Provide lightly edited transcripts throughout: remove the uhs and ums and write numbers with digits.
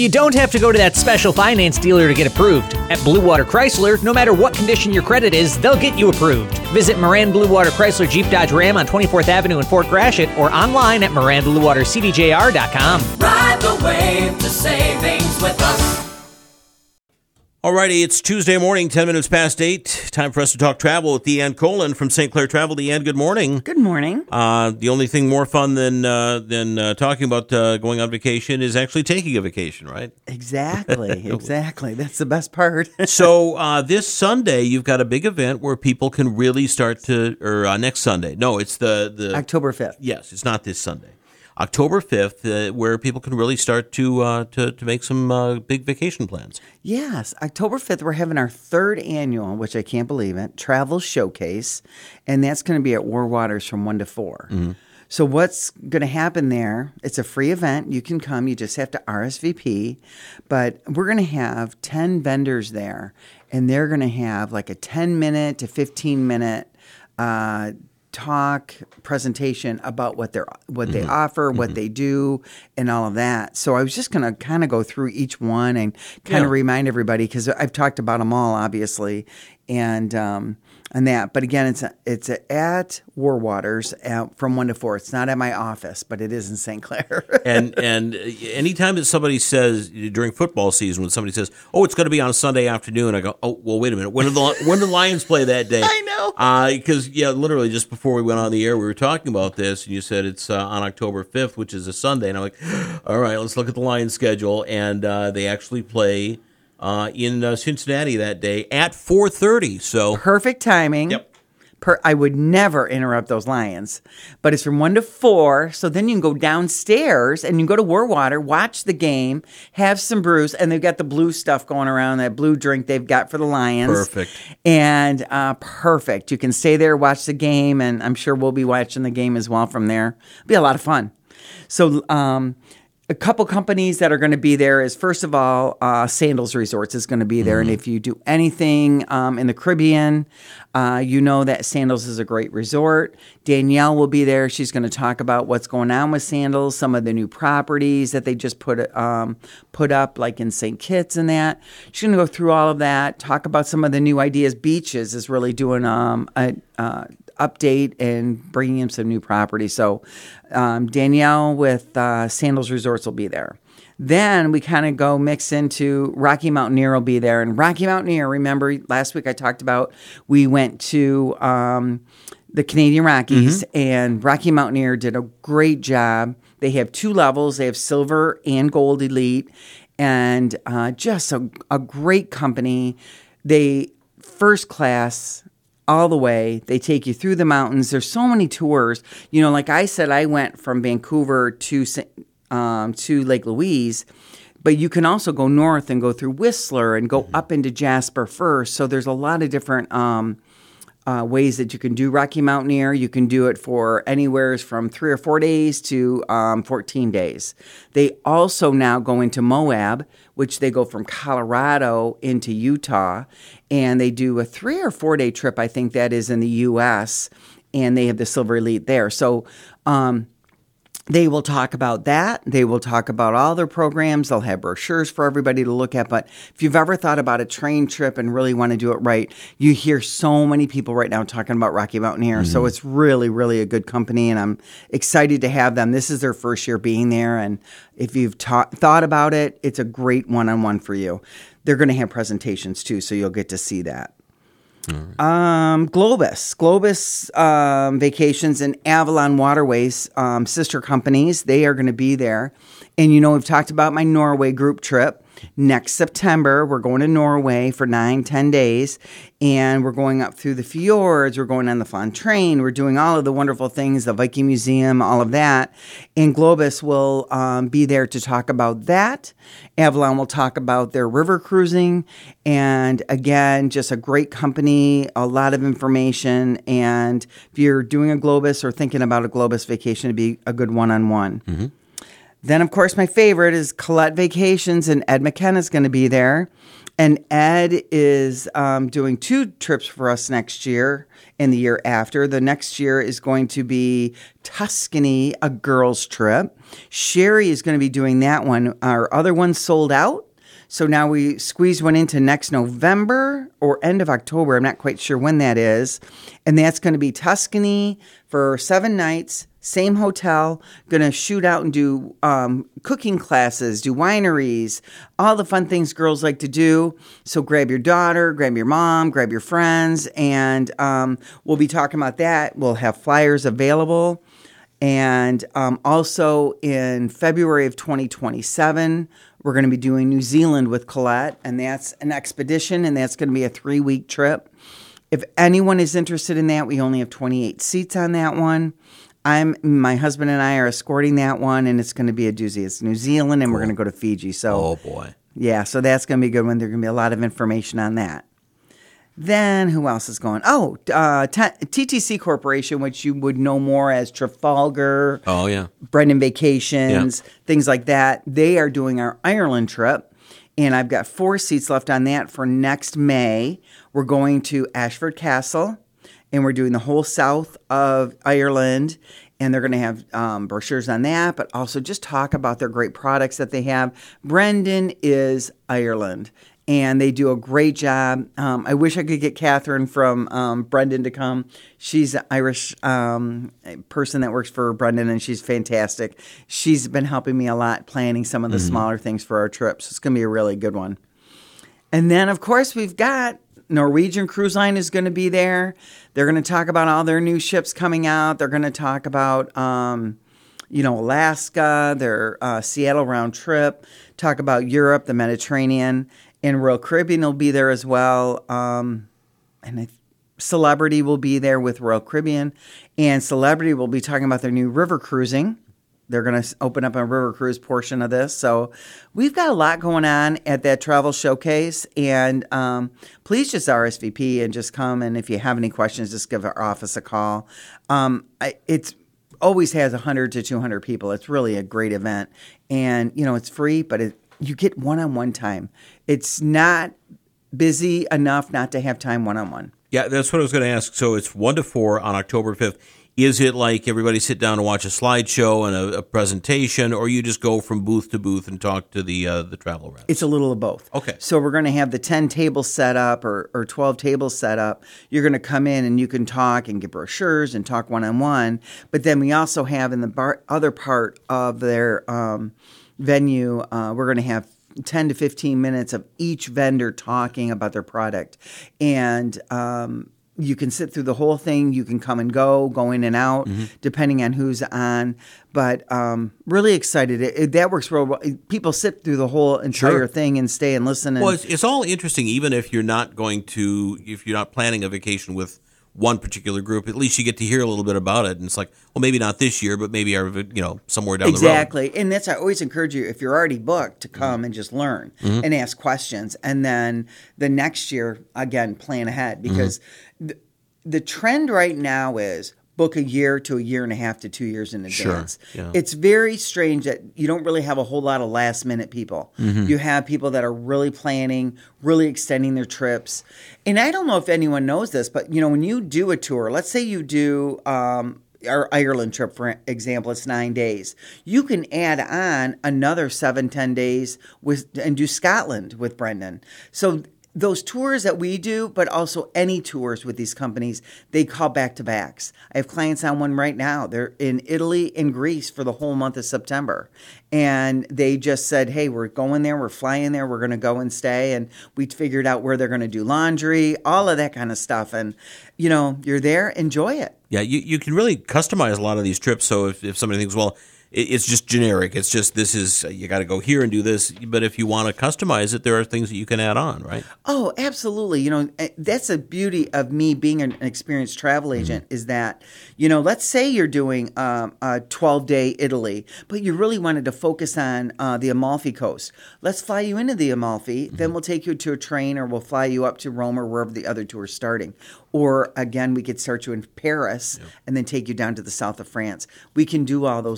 You don't have to go to that special finance dealer to get approved. At Blue Water Chrysler, no matter what condition your credit is, they'll get you approved. Visit Moran Blue Water Chrysler Jeep Dodge Ram on 24th Avenue in Fort Gratiot or online at MoranBlueWaterCDJR.com. Ride the wave to savings with us. Alrighty, it's Tuesday morning, 10 minutes past 8. Time for us to talk travel with Deanne Colin from St. Clair Travel. Deanne, good morning. Good morning. The only thing more fun than talking about going on vacation is actually taking a vacation, right? Exactly. That's the best part. So this Sunday, you've got a big event where people can really start to, or next Sunday. No, it's the October 5th. Yes, it's not this Sunday. October 5th, where people can really start to make some big vacation plans. Yes, October 5th, we're having our third annual, which I can't believe it, travel showcase, and that's going to be at War Waters from 1 to 4. Mm-hmm. So what's going to happen there, it's a free event. You can come. You just have to RSVP. But we're going to have 10 vendors there, and they're going to have like a 10-minute to 15-minute talk presentation about what they offer, what they do, and all of that. So I was just going to kind of go through each one and kind of remind everybody, because I've talked about them all, obviously, and that. But again, it's at War Waters from 1 to 4. It's not at my office, but it is in St. Clair. and anytime that somebody says during football season, when somebody says, "Oh, it's going to be on a Sunday afternoon," I go, "Oh, well, wait a minute. When do the Lions play that day?" I know. Because literally just before we went on the air, we were talking about this, and you said it's on October 5th, which is a Sunday, and I'm like, "All right, let's look at the Lions schedule," and they actually play in Cincinnati that day at 4:30. So perfect timing. Yep. I would never interrupt those Lions, but it's from 1 to 4. So then you can go downstairs and you can go to War Water, watch the game, have some brews, and they've got the blue stuff going around, that blue drink they've got for the Lions. Perfect. And perfect. You can stay there, watch the game, and I'm sure we'll be watching the game as well from there. It'll be a lot of fun. So a couple companies that are going to be there is, first of all, Sandals Resorts is going to be there. Mm-hmm. And if you do anything in the Caribbean, you know that Sandals is a great resort. Danielle will be there. She's going to talk about what's going on with Sandals, some of the new properties that they just put up, like in St. Kitts and that. She's going to go through all of that, talk about some of the new ideas. Beaches is really doing update and bringing in some new property. So Danielle with Sandals Resorts will be there. Then we kind of go mix into Rocky Mountaineer will be there. And Rocky Mountaineer, remember last week I talked about, we went to the Canadian Rockies, mm-hmm. and Rocky Mountaineer did a great job. They have 2 levels. They have Silver and Gold Elite, and just a great company. They first class all the way. They take you through the mountains. There's so many tours. You know, like I said, I went from Vancouver to Lake Louise, but you can also go north and go through Whistler and go up into Jasper first. So there's a lot of different ways that you can do Rocky Mountaineer. You can do it for anywhere from 3 or 4 days to 14 days. They also now go into Moab, which they go from Colorado into Utah, and they do a 3 or 4 day trip, I think that is in the U.S., and they have the Silver Elite there. So they will talk about that. They will talk about all their programs. They'll have brochures for everybody to look at. But if you've ever thought about a train trip and really want to do it right, you hear so many people right now talking about Rocky Mountaineer. Mm-hmm. So it's really, really a good company, and I'm excited to have them. This is their first year being there, and if you've thought about it, it's a great one-on-one for you. They're going to have presentations too, so you'll get to see that. Right. Globus Vacations and Avalon Waterways, sister companies, they are going to be there. And, you know, we've talked about my Norway group trip. Next September, we're going to Norway for 9-10 days, and we're going up through the fjords. We're going on the Fon train. We're doing all of the wonderful things, the Viking Museum, all of that. And Globus will be there to talk about that. Avalon will talk about their river cruising. And again, just a great company, a lot of information. And if you're doing a Globus or thinking about a Globus vacation, it'd be a good one-on-one. Mm-hmm. Then, of course, my favorite is Colette Vacations, and Ed McKenna's going to be there. And Ed is doing 2 trips for us next year and the year after. The next year is going to be Tuscany, a girls' trip. Sherry is going to be doing that one. Our other one sold out. So now we squeeze one into next November or end of October. I'm not quite sure when that is. And that's going to be Tuscany for 7 nights, same hotel, going to shoot out and do cooking classes, do wineries, all the fun things girls like to do. So grab your daughter, grab your mom, grab your friends, and we'll be talking about that. We'll have flyers available. And also in February of 2027, we're going to be doing New Zealand with Colette, and that's an expedition, and that's going to be a 3-week trip. If anyone is interested in that, we only have 28 seats on that one. My husband and I are escorting that one, and it's going to be a doozy. It's New Zealand, and we're going to go to Fiji. So, oh boy, yeah. So that's going to be a good one. There's going to be a lot of information on that. Then who else is going? Oh, TTC Corporation, which you would know more as Trafalgar. Oh yeah, Brendan Vacations, things like that. They are doing our Ireland trip, and I've got 4 seats left on that for next May. We're going to Ashford Castle, and we're doing the whole south of Ireland, and they're going to have brochures on that, but also just talk about their great products that they have. Brendan is Ireland, and they do a great job. I wish I could get Catherine from Brendan to come. She's an Irish person that works for Brendan, and she's fantastic. She's been helping me a lot planning some of the smaller things for our trips. It's going to be a really good one. And then, of course, we've got Norwegian Cruise Line is going to be there. They're going to talk about all their new ships coming out. They're going to talk about, Alaska, their Seattle round trip, talk about Europe, the Mediterranean, and Royal Caribbean will be there as well. Celebrity will be there with Royal Caribbean, and Celebrity will be talking about their new river cruising. They're going to open up a river cruise portion of this. So we've got a lot going on at that travel showcase. And please just RSVP and just come. And if you have any questions, just give our office a call. It's always has 100 to 200 people. It's really a great event. And, it's free, but you get one-on-one time. It's not busy enough not to have time one-on-one. Yeah, that's what I was going to ask. So it's 1 to 4 on October 5th. Is it like everybody sit down and watch a slideshow and a presentation, or you just go from booth to booth and talk to the travel reps? It's a little of both. Okay. So we're going to have the 10 tables set up or 12 tables set up. You're going to come in and you can talk and get brochures and talk one-on-one. But then we also have in the other part of their venue, we're going to have 10 to 15 minutes of each vendor talking about their product. And you can sit through the whole thing. You can come and go in and out, depending on who's on. But really excited. That works real well. People sit through the whole entire thing and stay and listen. Well, it's all interesting, even if you're not planning a vacation with one particular group. At least you get to hear a little bit about it. And it's like, well, maybe not this year, but maybe somewhere down the road. Exactly. And I always encourage you, if you're already booked, to come and just learn and ask questions. And then the next year, again, plan ahead. Because the trend right now is book a year to a year and a half to 2 years in advance. Sure. Yeah. It's very strange that you don't really have a whole lot of last minute people. You have people that are really planning, really extending their trips. And I don't know if anyone knows this, but when you do a tour, let's say you do our Ireland trip, for example, it's 9 days. You can add on another 7-10 days and do Scotland with Brendan. So those tours that we do, but also any tours with these companies, they call back-to-backs. I have clients on one right now. They're in Italy and Greece for the whole month of September. And they just said, hey, we're going there, we're flying there, we're going to go and stay. And we figured out where they're going to do laundry, all of that kind of stuff. And, you're there, enjoy it. Yeah, you can really customize a lot of these trips. So if somebody thinks, well, it's just generic. It's just you got to go here and do this. But if you want to customize it, there are things that you can add on, right? Oh, absolutely. That's the beauty of me being an experienced travel agent is that, let's say you're doing a 12-day Italy, but you really wanted to focus on the Amalfi Coast. Let's fly you into the Amalfi. Then we'll take you to a train or we'll fly you up to Rome or wherever the other tour is starting. Or, again, we could start you in Paris and then take you down to the south of France. We can do all those little things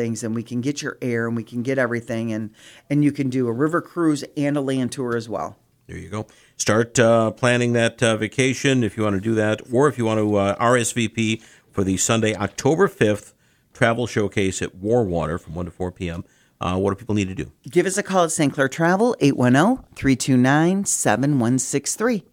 things, and we can get your air and we can get everything, and you can do a river cruise and a land tour as well. There you go. Start planning that vacation if you want to do that, or if you want to RSVP for the Sunday, October 5th travel showcase at Warwater from 1 to 4 p.m. What do people need to do? Give us a call at St. Clair Travel, 810-329-7163.